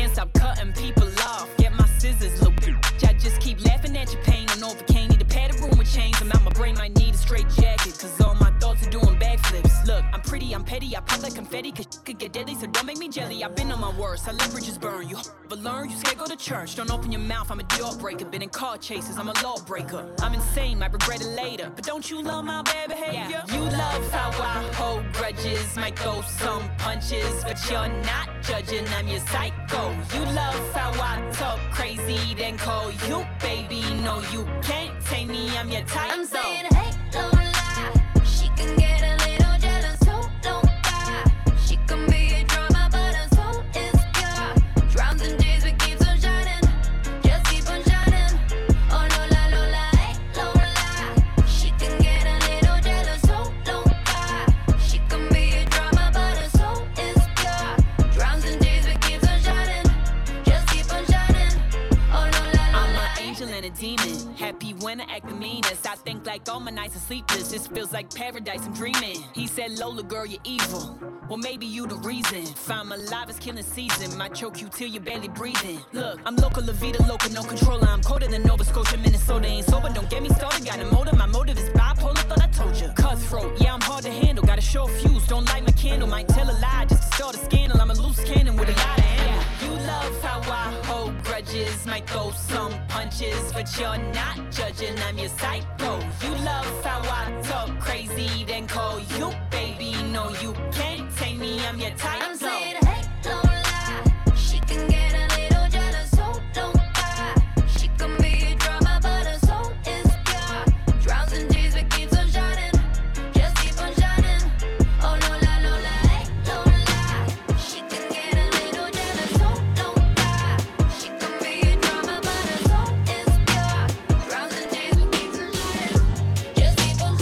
can't stop cutting people off. Get my scissors, little bitch. I just keep laughing at your pain. On Novocaine, need a padded room with chains. I'm out, my brain might need a straight jacket, cause all my thoughts are doing backflips. Look, I'm pretty, I'm petty, I pop like confetti, cause could get deadly, so don't make me jelly. I've been on my worst, I let bridges burn. You but learn, you scared, go to church. Don't open your mouth, I'm a deal breaker. Been in car chases, I'm a lawbreaker. I'm insane, might regret it later. But don't you love my bad behavior? You love how I hold grudges, might throw some punches, but you're not judging, I'm your psycho. You love how I talk crazy, then call you baby. No, you can't tame me, I'm your type. I'm saying, hey, don't lie. She can get a little jealous, so don't die. She can be a drama, but her soul is pure. Drowns in days, but keeps on shining. Just keep on shining. Oh, Lola, Lola, hey, Lola. She can get a little jealous, so don't die. She can be a drama, but her soul is pure. Drowns in days, but keeps on shining. Just keep on shining. Oh, Lola, Lola. I'm an angel and a demon. Happy when I act the meanest. I think like all my nights are sleepless. This feels like paradise, I'm dreaming. He said, Lola, girl, you're evil. Well, maybe you the reason. If I'm alive, it's killing season. Might choke you till you're barely breathing. Look, I'm local, La Vida, local, no controller. I'm colder than Nova Scotia, Minnesota. Ain't sober, don't get me started. Got a motive, my motive is bipolar, thought I told you. Cutthroat, yeah, I'm hard to handle. Got a short fuse, don't light my candle. Might tell a lie just to start a scandal. I'm a loose cannon with a lot of ammo. You love how I hold grudges, might throw some punches, but you're not judging, I'm your psycho. You love how I talk crazy, then call you baby. No, you can't tame me, I'm your type. I'm saying, hey, don't lie. She can get a little jealous, so don't die. She can be a drama, but her soul is pure. Drowns in tears, but keeps on shining. Just keep on shining. Oh, Lola, Lola, hey, don't lie. She can get a little jealous, so don't die. She can be a drama, but her soul is pure. Drowns in tears, but keeps on shining. Just keep on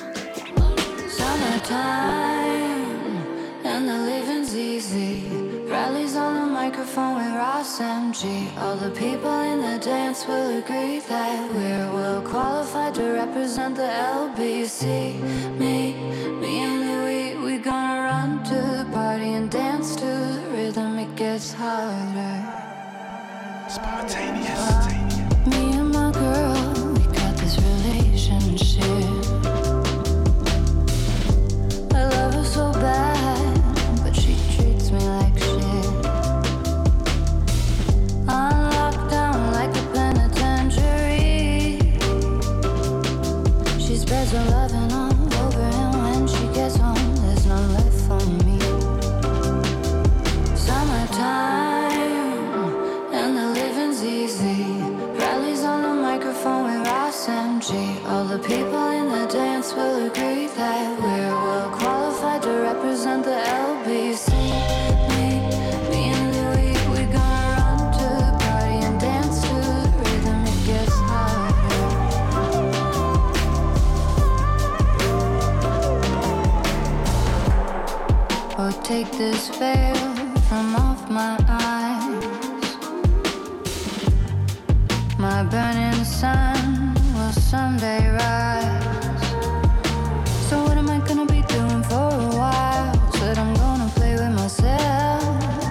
shining. Summertime, and the living's easy. Rallies on the microphone with Ross MG. All the people in the dance will agree that we're well qualified to represent the LBC. Me and Louis, we gonna run to the party and dance to the rhythm. It gets harder. Spontaneous. Me and my girl, we got this relationship. I love her so bad, but she treats me like shit. I'm locked down like a penitentiary. She spreads her loving all over, and when she gets home, there's none left for me. Summertime, and the living's easy. Rallies on the microphone with Ross MG. All the people in the dance will agree that we're well qualified to represent the LBC. Me and Louis, we gonna run to the party and dance to the rhythm. It gets harder. Oh, take this veil from off my eyes. My burning sun will someday rise. So what am I gonna be doing for a while? Said I'm gonna play with myself.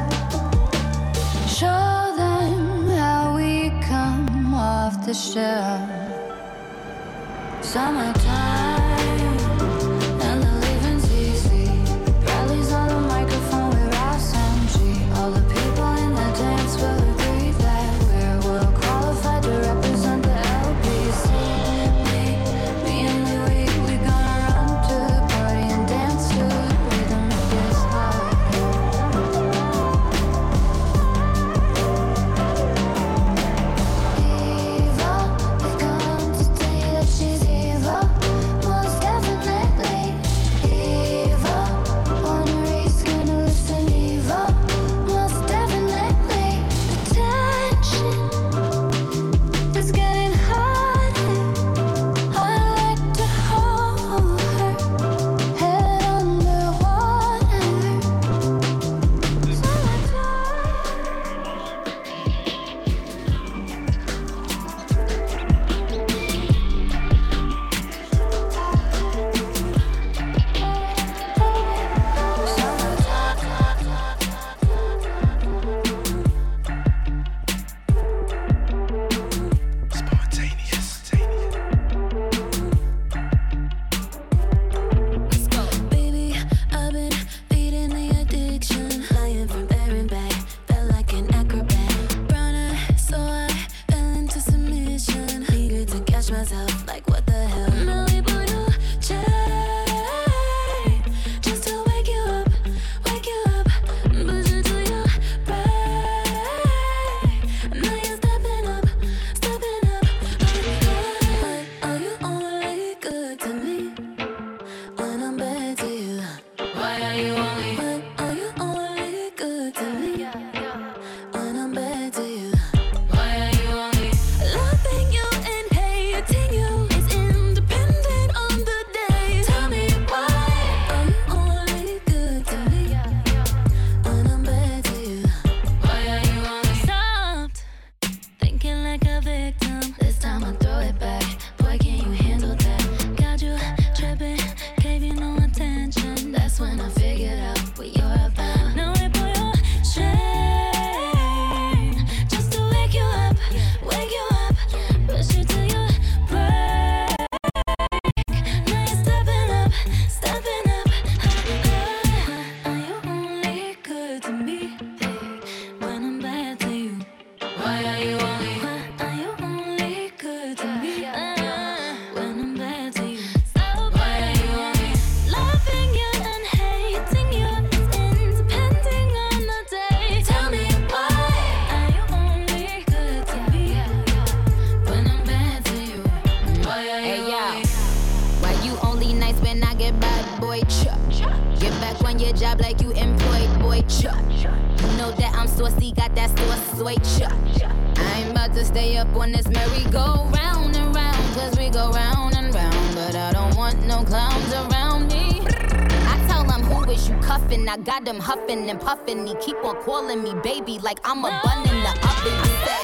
Show them how we come off the shelf. Summertime, and the living's easy. Rallies on the microphone with Ross MG. All the people in the dance will agree that we're well qualified to represent the LBC. Me and Louis, we gonna run to the party and dance to the rhythm. It gets harder. Evil, they come to tell you that she's evil. your job like you employed, boy. Cha. You know that I'm saucy, got that sauce, soy. Cha. I ain't about to stay up on this merry-go-round and round, cause we go round and round, but I don't want no clowns around me. I tell them, who is you cuffin'? I got them huffin' and puffin'. He keep on calling me baby like I'm a bun in the oven. I said,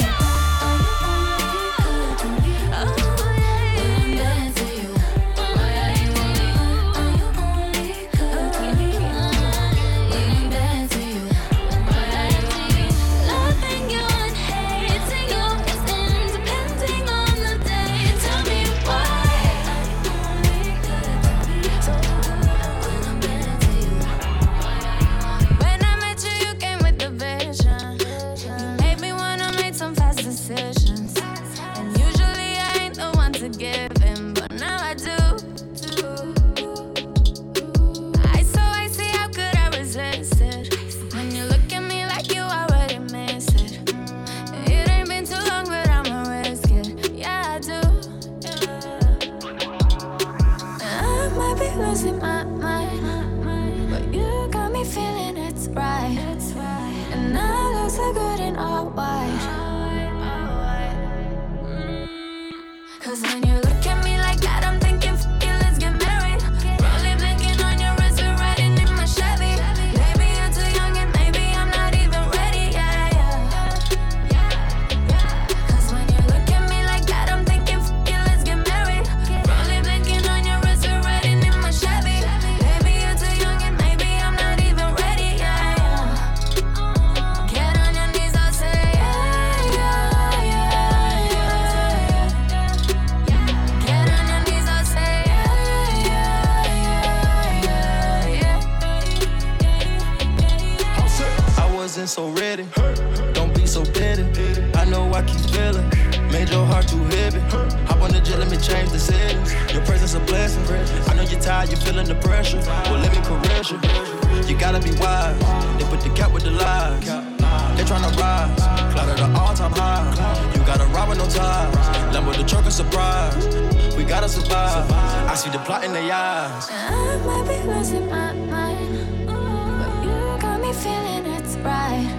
so ready, don't be so petty. I know I keep feeling, made your heart too heavy. Hop on the jet, let me change the settings. Your presence a blessing. I know you're tired, you're feeling the pressure. Well, let me caress you. You gotta be wise. They put the cap with the lies. They tryna rise, cloud at an all-time high. You gotta ride with no ties. Lambo the truck a surprise. We gotta survive. I see the plot in their eyes. I might be losing my mind, but you got me feeling it's right.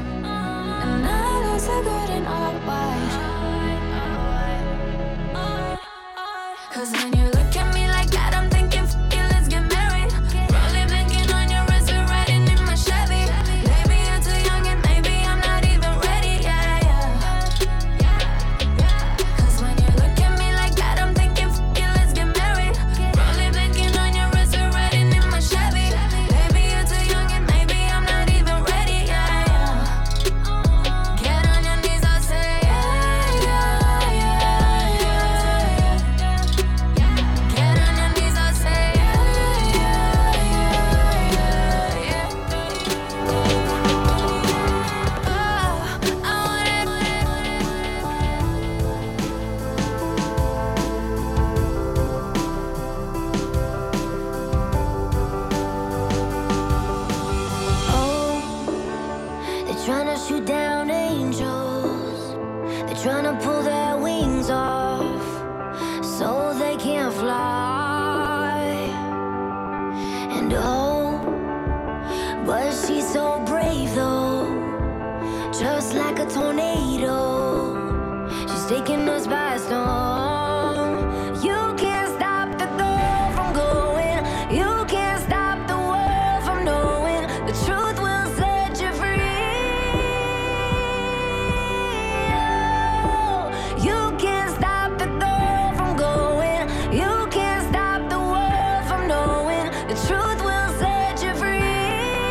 And I lose the good and all white. Cause when you look at me like that, I'm thinking, let's get married. Probably blinking on your wrist, we're riding in my Chevy. Maybe you're too young and maybe I'm not even ready, Cause when you look at me like that, I'm thinking, let's get married. Probably blinking on your wrist, we're riding in my Chevy. Maybe you're too young and maybe I'm not even ready, Get on your knees, I'll say, tryna shoot down angels. They're tryna pull their wings off so they can't fly. And oh, but she's so brave though, just like a tornado. She's taking us by storm. You can't stop the girl from going. You can't stop the world from knowing the truth will set you free. You can't stop the girl from going. You can't stop the world from knowing the truth will set you free.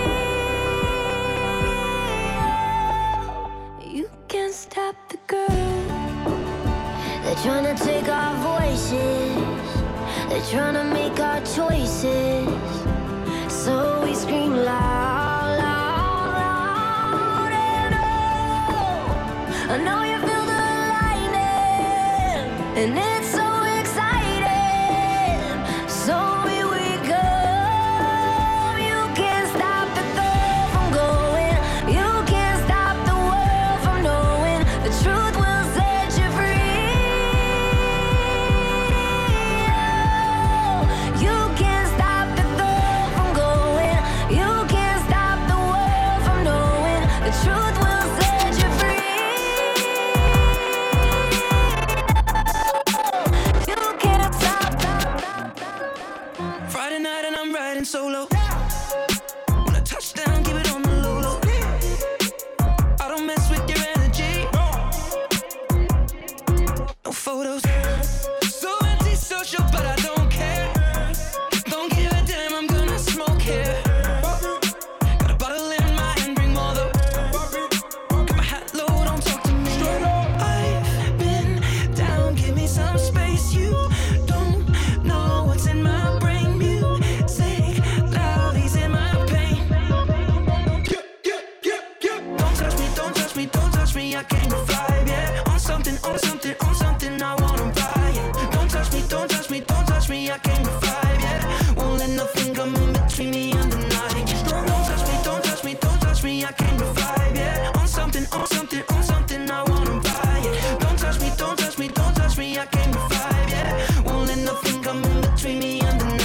You can't stop the girl. They're trying to take our voices. They're trying to make our choices. So we scream loud, loud, loud. And oh, I know you feel the lightning, and it's so exciting. So here we come. You can't stop the girl from going. You can't stop the world from knowing the truth will set you free. You can't stop the girl from going. You can't don't touch me, I came to vibe, yeah. On something, on something, on something, I wanna buy, yeah. Don't touch me, don't touch me, don't touch me, I came to vibe, yeah. Won't let nothing come in between me and the night. Don't touch me, don't touch me, don't touch me, I came to vibe, yeah. On something, on something, on something, I wanna buy, yeah. Don't touch me, don't touch me, don't touch me, I came to vibe, yeah. Won't let nothing come in between me and the night.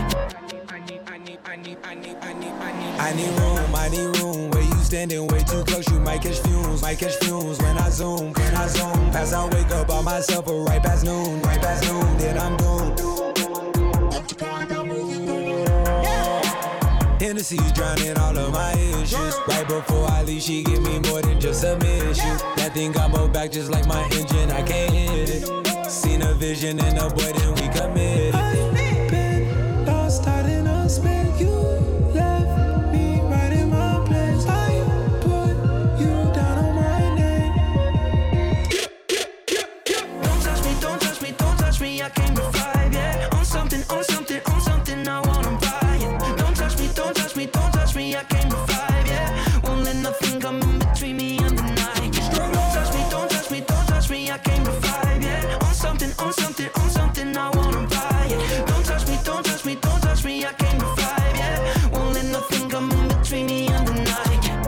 I need room. Where you standing way too close, you might catch fumes. When I zoom. Pass out, wake up by myself, or right past noon, then I'm doomed. Hennessy drowning all of my issues. Right before I leave, she give me more than just a mission. That thing got more back just like my engine, I can't hit it. Seen a vision in a boy, then we committed. I've been lost out in a spin. You left me right in my place. I put you down on my name. Don't touch me, don't touch me, don't touch me, I came to vibe, yeah. On something, on something, on something, I wanna buy it. Don't touch me, don't touch me, don't touch me, I came to vibe, yeah. Won't let nothing come in between me and the night. Don't touch me, don't touch me, don't touch me, I came to vibe, yeah. On something, on something, on something, I wanna buy it. Don't touch me, don't touch me, don't touch me, I came to vibe, yeah. Won't let nothing come in between me and the night.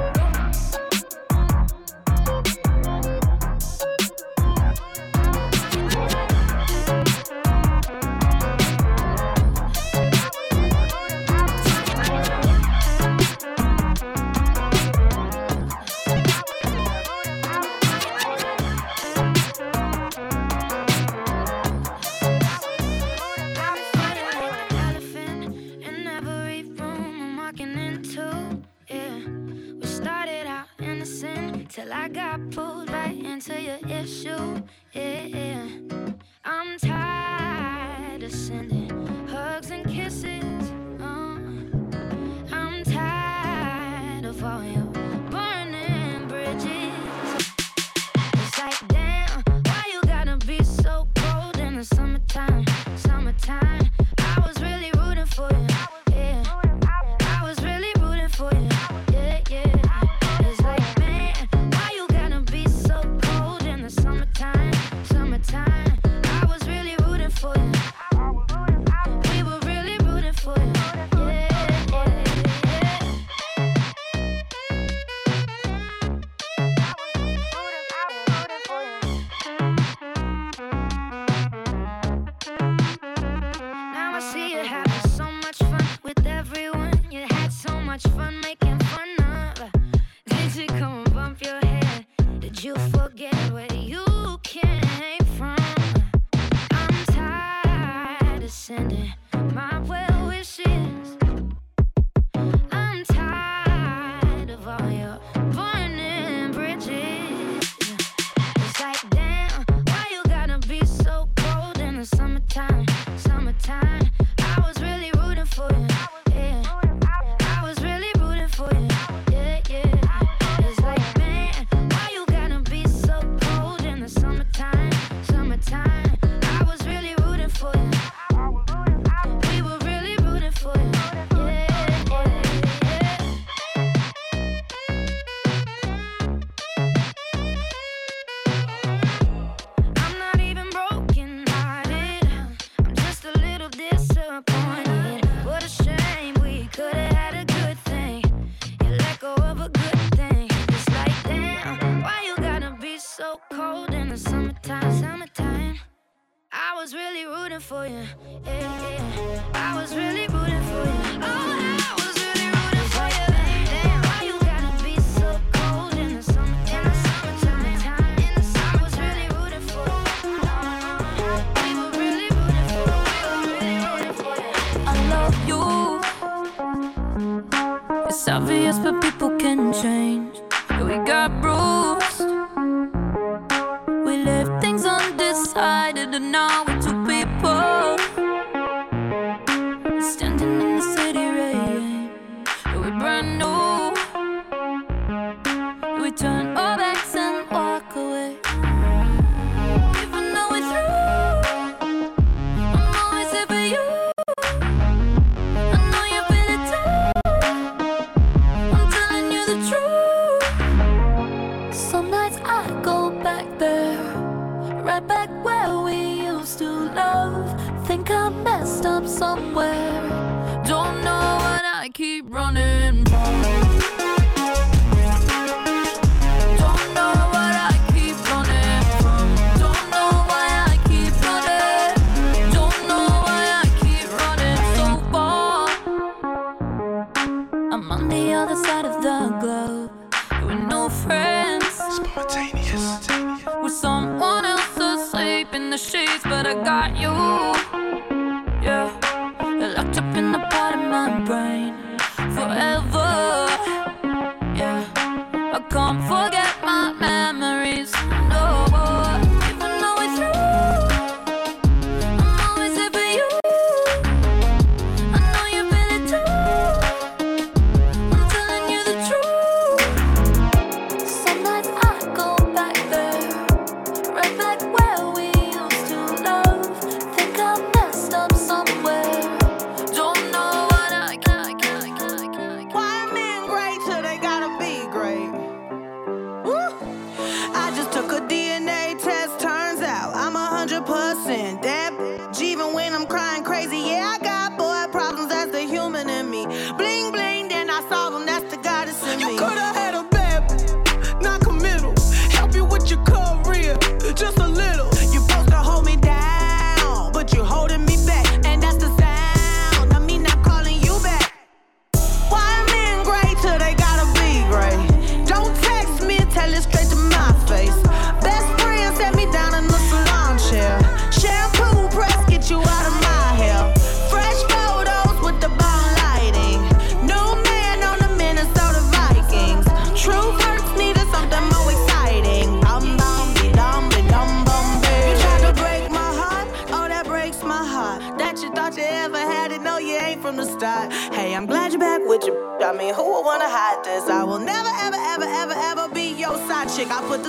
Till I got pulled right into your issue, yeah. I'm tired of sending hugs and kisses, I'm tired of all your burning bridges. It's like, damn, why you gotta be so cold in the summertime? I was really rooting for you, yeah. I was really rooting for you, yeah. It's like, summertime, I was really rooting for you. We were really rooting for you. Now I see you having so much fun with everyone. You had so much fun making fun of. Did you come and bump your head? Did you forget where you came from? I'm tired of sending my well wishes. I'm tired of all your burning bridges. It's like, damn, why you gotta be so cold in the summertime? I was really rooting for you, yeah. I was really rooting for you, yeah. It's like, man, why you gotta be so cold in the summertime? I was really rooting for you. We were really rooting for you, yeah. I'm not even broken hearted, I'm just a little disappointed. What a shame, we could've had a good thing. You let go of a good thing. It's like, damn, why you gotta be so cold in the summertime? I was really rooting for you, yeah. I was really rooting for you. Oh, I was really rooting for you. Damn, why you gotta be so cold in the summertime? In the summer, I was really rooting for you. We were really rooting for you. I love you. It's obvious, but people can change. We got bruised. We left things undecided, and now we're two people standing in the city rain. We brand new. We turn our backs and walk away. Even though we're through, I'm always here for you. I know you feel it too. I'm telling you the truth. nights I go back there, right back where we used to love. Think I messed up somewhere, don't know what I keep running from. Don't know what I keep running from. Don't know why I keep running. Don't know why I keep running so far. I'm on the other side of the globe with no friends. Spontaneous. With someone else asleep in the sheets, but I got you. Yeah, locked up in the part of my brain forever. Yeah, I can't forget my memories. No, even though it's through, I'm always here for you. I know you feel it too. I'm telling you the truth. Some nights I go back there, right back where we used to love. Think I messed up somewhere. Don't know what I can. Why men great till they gotta be great? Woo! I just took a DNA test, turns out I'm 100% that bitch. Even when I'm crying crazy, yeah, I got boy problems, that's the human in me. Bling bling, then I solve them, that's the goddess in me. You coulda had a bad bitch, not committal. Help you with your career, just a little. You supposed to hold me down, but you holding me back, and that's the sound of me not calling you back. Why men great till they gotta be great? Don't text me, tell it straight to my face. Best friend set me down in the salon chair. Shampoo press, get you out of my hair. Fresh photos with the bomb lighting. New man on the Minnesota Vikings. Truth hurts, needed something more exciting. Bum bum be dum bum be. You tried to break my heart, oh that breaks my heart. That you thought you ever had it, no you ain't from the start. Hey, I'm glad you're back with your. I mean, who would wanna hide this? I will never ever be your side chick. I put the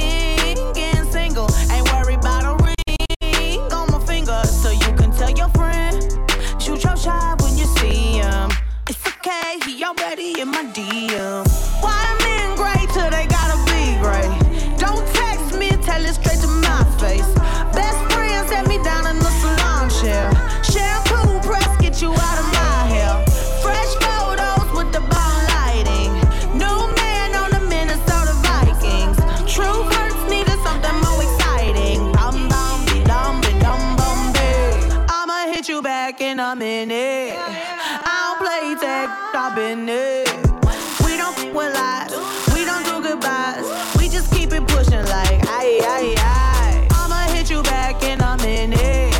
singing single, ain't worried about a ring on my finger, so you can tell your friend, shoot your shot when you see him. It's okay, he already in my DM. Why men great till they gotta be great? Don't text me, tell it straight to my face. Best friend set me down in the salon chair. Shampoo press, get you out of my hair. Fresh photos with the bomb lighting. New man on the Minnesota Vikings. True hurts, needed something more exciting. Bum bum be dum bum be. I'ma hit you back in a minute. I don't play tag, I've been it. We don't f with lies, we don't do goodbyes. We just keep it pushing like aye aye aye. I'ma hit you back in a minute.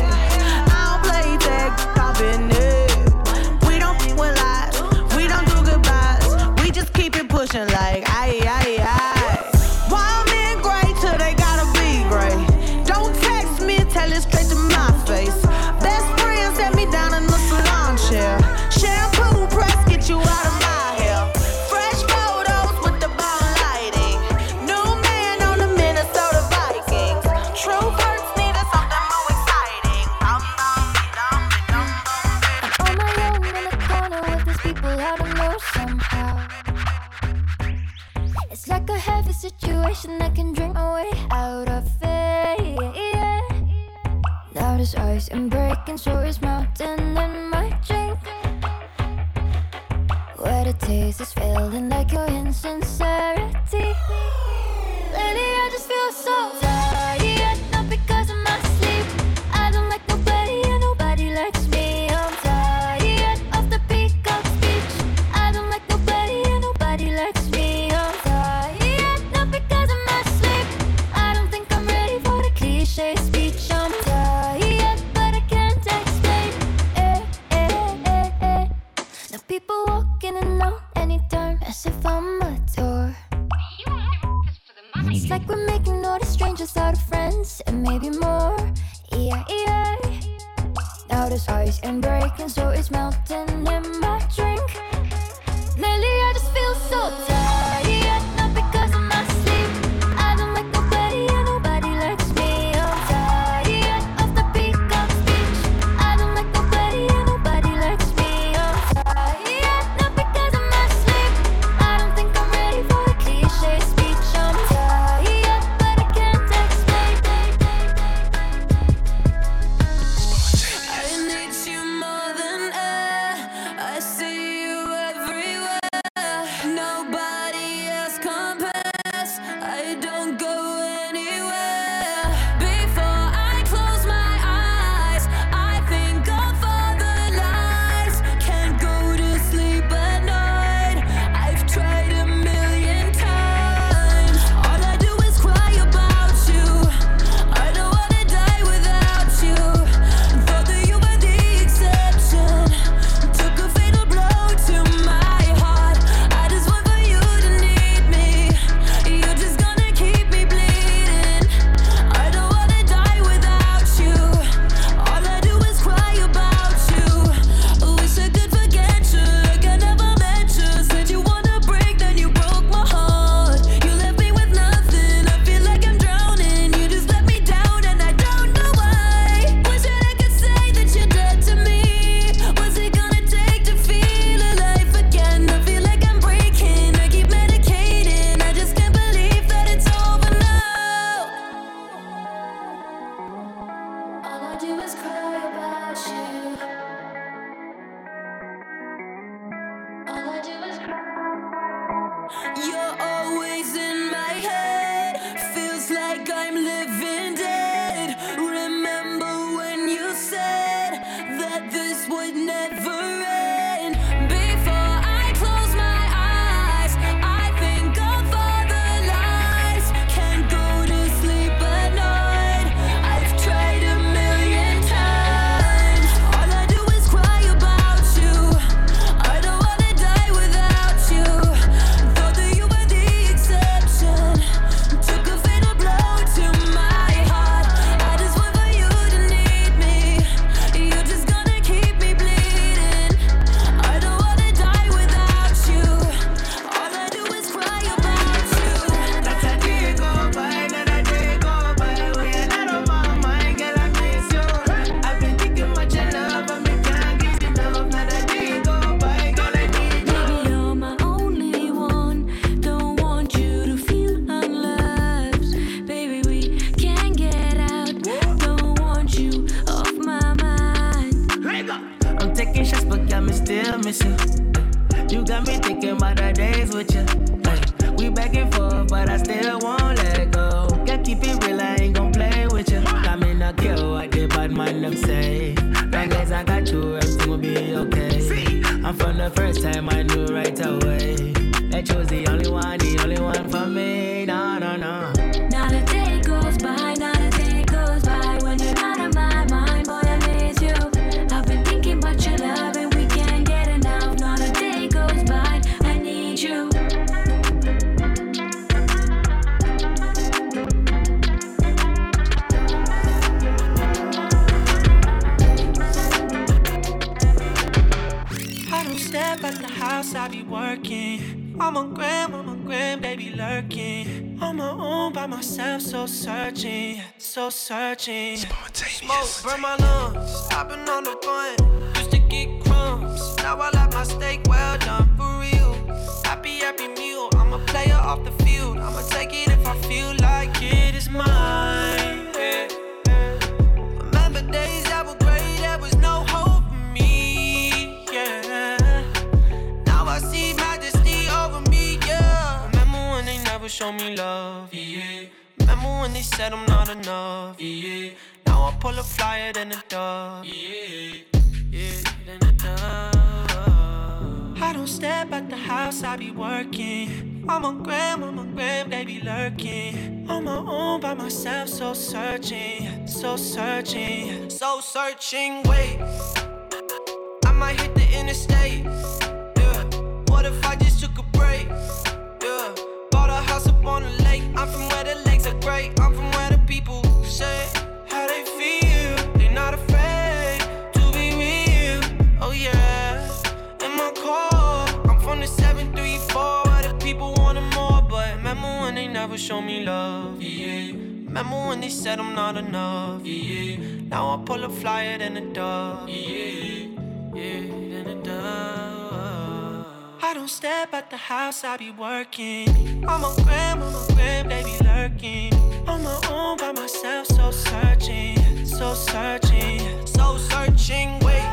I don't play tag, I've been it. We don't f with lies, we don't do goodbyes. We just keep it pushing like aye aye aye. Why men great till they gotta be great? Don't text me, tell it straight to my face. Best friend set me down in the salon chair. Shampoo press, get you out of my hair. Fresh photos with the bomb lighting. New man on the Minnesota Vikings. True hurts, needed something more exciting. I'm on my own in the corner with these people I don't know somehow. It's like a heavy situation I can drink my way out of it. Now there's ice and breaking, so it's melting in my drink. Where the taste is feeling like your insincerity. Lately I just feel so tired, not because of my sleep. I don't like nobody and nobody likes me. I'm tired of the peacock speech. I don't like nobody and nobody likes me. I'm tired, not because of my sleep. I don't think I'm ready for the cliche speech. I'm tired, but I can't explain. Now people walk in and out anytime, as if I'm a tour. It's like we're making all the strangers out of friends, and maybe more. Yeah. Now there's ice and breaking, so it's melting in my drink. Lately I just feel so tired, not because of my sleep. I don't like nobody and nobody likes me. I'm tired of the peacock speech. I don't like nobody and nobody likes me. I'm tired, not because of my sleep. I don't think I'm ready for the cliche speech. I'm tired. don't go anywhere. Before I close my eyes, I think of all the lies. Can't go to sleep at night. I've tried a million times. All I do is cry about you. I don't wanna die without you. Thought that you were the exception. Took a fatal blow to my heart. I just want for you to need me. You're just gonna keep me bleeding. I don't wanna die without you. All I do is cry about you. Wish I could forget you like I never met you. Said you wanna break, then you broke my heart. You left me with nothing. I feel like I'm drowning. You just let me down and I don't know why. Wish that I could say that you're dead to me. What's it gonna take to feel alive again? I feel like I'm breaking. I keep medicating. I just can't believe that it's over now. All I do is cry about you. All I do is cry. You're always in my head. Feels like I'm living dead. Remember when you said that this would never end? Before I close my eyes, I think of all the lies. Can't go to sleep at night. I've tried a million times. All I do is cry about you. I don't wanna die without you. Thought that you were the exception. Took a fatal blow to my heart. I just want for you to need me. You're just gonna keep me bleeding. I don't wanna die without you. All I do is cry about you. That's a day go by, another day go by. When you're not on my mind, girl, I miss you. I've been thinking much of love, but me can't get enough. Another day go by, girl, I need you. Baby, you're my only one. Don't want you to feel unloved. Baby, we can't get out. Don't want you off my mind. I'm taking shots, but got me still missing. You got me thinking about the days with you. Ay, we back and forth, but I still won't let go. Can't keep it real, I ain't gon' play with you. Got me not care what the bad man them say. Long as I got you, everything will be okay. And from the first time I knew right away that you was the only one for me. No, no, no. Not a day goes by, not a day goes by when you're not on my mind, boy, I miss you. I've been thinking about your love and we can't get enough. Not a day goes by, I need you. I don't step at the house, I be working. I'm on gram, baby lurking. On my own, by myself, so searching. Smoke, burn my lungs, stopping on the bun. Used to get crumbs, now I like my steak well done, for real. Happy meal, I'm a player off the field. I'ma take it if I feel like it is mine. Remember days that were great, there was no hope for me, yeah. Now I see majesty over me, yeah. Remember when they never showed me love, yeah. Remember when they said I'm not enough, yeah. Now I pull a flyer than a dove, yeah, than a dove. I don't step at the house, I be working. I'm on gram, baby lurking. On my own, by myself, so searching. Wait, I might hit the interstate, yeah. What if I just took a break, yeah. Bought a house up on the lake. I'm from where the lakes are great. I'm from where the people say how they feel. They're not afraid to be real, oh yeah. In my car, I'm from the 734 where the people wanted more. But remember when they never showed me love, yeah. Remember when they said I'm not enough, yeah. Now I pull a flyer than a dove, yeah, than a dove. I don't step at the house, I be working. I'm on gram, baby lurking. On my own, by myself, so searching. Wait,